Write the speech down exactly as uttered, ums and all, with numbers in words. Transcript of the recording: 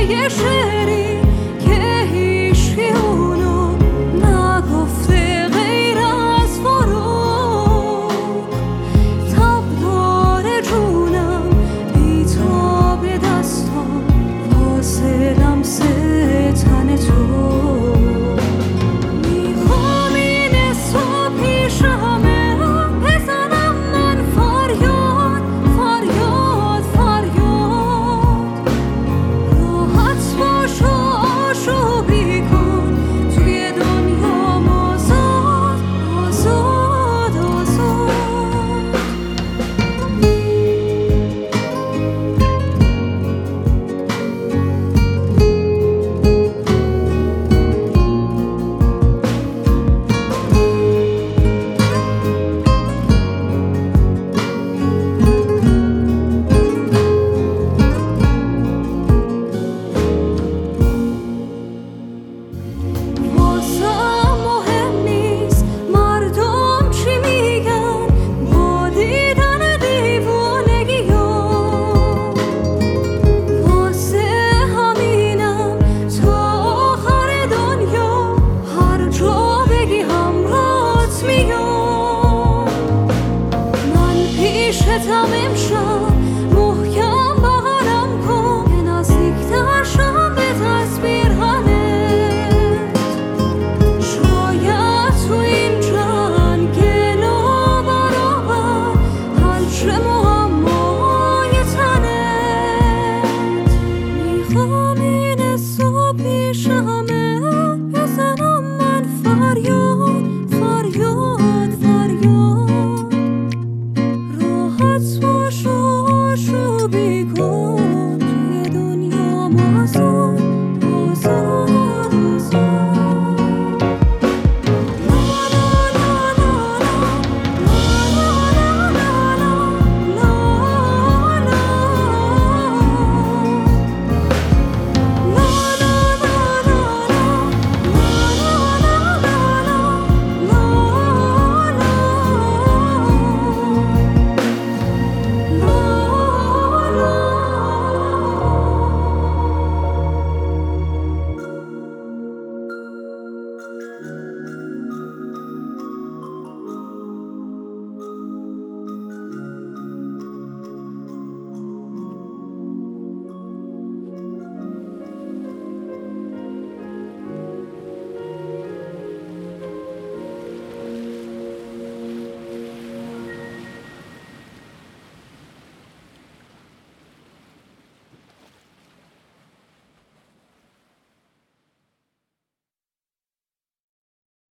یه شعری که هیچکی اونو نگفته غیر از فروغ. تب داره جونم بیتاب دستام واسه لمس تن تو. میخوام این صبح پیش همه بزنم من فریاد فریاد فریاد. راحت باش و آشوبی کن توی دنیام آزاد آزاد آزاد. واسم مهم نیست مردم چی میگن با دیدن دیوونگیام. واسه همینم تا آخر دنیا هر جا بگی همراهت میام. من پیشتم امشب محکم بغلم کن که نزدیک‌تر شم به تصویرهنت. شاید تو این جنگ نابرابر حل شه معمای تنت. میخوام این صبح پیش همه بزنم من فریاد فریاد فریاد. راحت باش و آشوبی کن